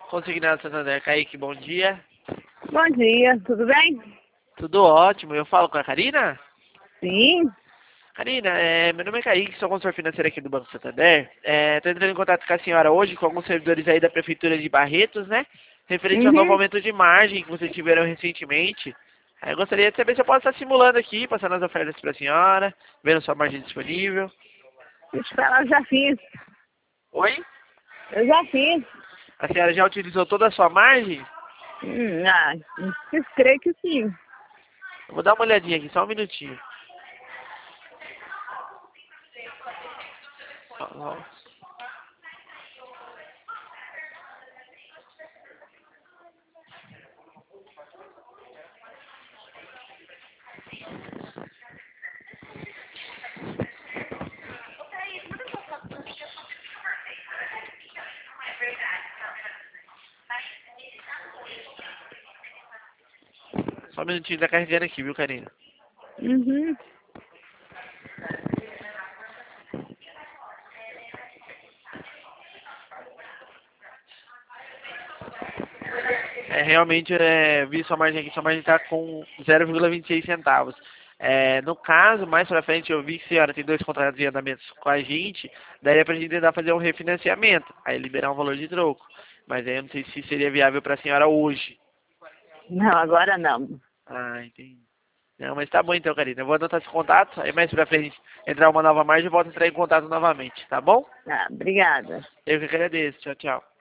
Consignado Santander, Kaique, bom dia. Bom dia, tudo bem? Tudo ótimo. Eu falo com a Karina? Sim. Karina, meu nome é Kaique, sou consultor financeiro aqui do Banco Santander. Estou entrando em contato com a senhora hoje, com alguns servidores aí da Prefeitura de Barretos, né? Referente ao novo Uhum. aumento de margem que vocês tiveram recentemente. Aí eu gostaria de saber se eu posso estar simulando aqui, passando as ofertas para a senhora, vendo sua margem disponível. Deixa eu falar, eu já fiz. Oi? Eu já fiz. A senhora já utilizou toda a sua margem? Ah, eu creio que sim. Eu vou dar uma olhadinha aqui, só um minutinho. Só um minutinho, tá carregando aqui, viu, Karina? Uhum. Realmente, vi sua margem aqui, sua margem está com 0,26 centavos. No caso, mais pra frente, eu vi que a senhora tem 2 contratos em andamento com a gente, daria pra gente tentar fazer um refinanciamento, aí liberar um valor de troco. Mas aí eu não sei se seria viável pra senhora hoje. Não, agora não. Ah, entendi. Não, mas tá bom então, Karina. Eu vou anotar esse contato, aí mais pra frente entrar uma nova margem, eu volto a entrar em contato novamente, tá bom? Ah, obrigada. Eu que agradeço. Tchau, tchau.